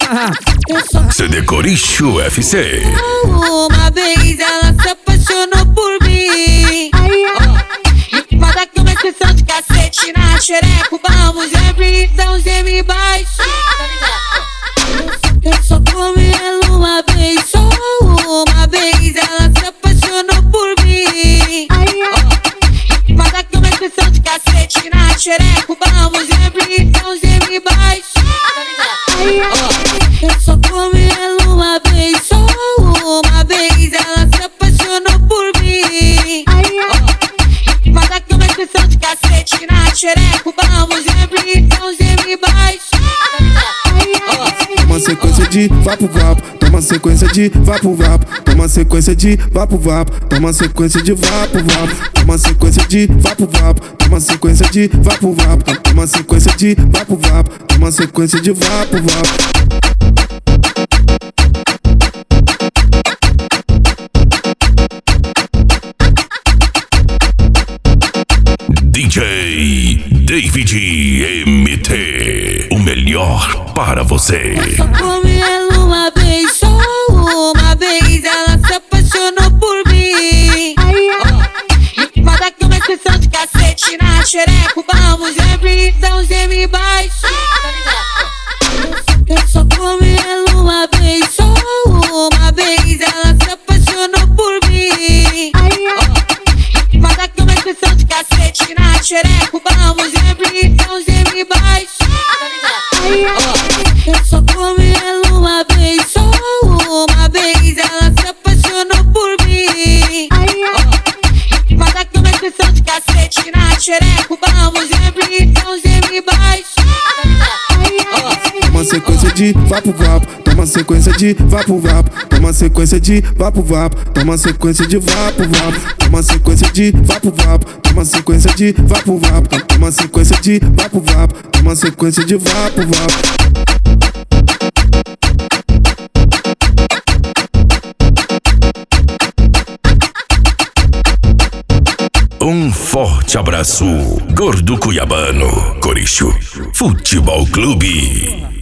CD Coricho FC. Uma vez ela se apaixonou por mim. Mas daqui uma expressão de cacete na xereco. Vamos abrir, então geme baixo. Eu só comi ela uma vez, só uma vez ela se apaixonou por mim. Mas daqui uma expressão de cacete na xereco. Vamos abrir, então geme baixo. Eu só comi ela uma vez, só uma vez ela se apaixonou por mim. Mas daqui uma expressão de cacete na xereco. Vamos abrir, então geme baixo. Toma sequência de vapo vapo, toma sequência de vapo vapo, toma sequência de vapo vapo, toma sequência de vapo vapo, toma sequência de vapo vapo, toma sequência de vapo vapo, toma sequência de vapo vapo, toma sequência de vapo vapo. DJ David MT, o melhor para você. Eu só comi ela uma vez, só uma vez ela se apaixonou por mim. Mas daqui uma expressão de cacete na xereco. Vamos abrir, então geme baixo. Eu só comi ela uma vez, só uma vez ela se apaixonou por mim. Mas daqui uma expressão de cacete na xereco. Vamos abrir, então geme baixo. Eu só comi ela uma vez, só uma vez ela se apaixonou por mim. Mas daqui uma expressão de cacete na xereco. Vamos abrir, então geme baixo. Toma sequência de vapo vapo, toma sequência de vapo vapo, toma sequência de vapo vapo, toma sequência de vapo vapo, toma sequência de vapo vapo, toma sequência de vapo vapo, toma sequência de vapo vapo, toma sequência de vapo vapo. Um forte abraço, Gordo Cuiabano, Coricho Futebol Clube.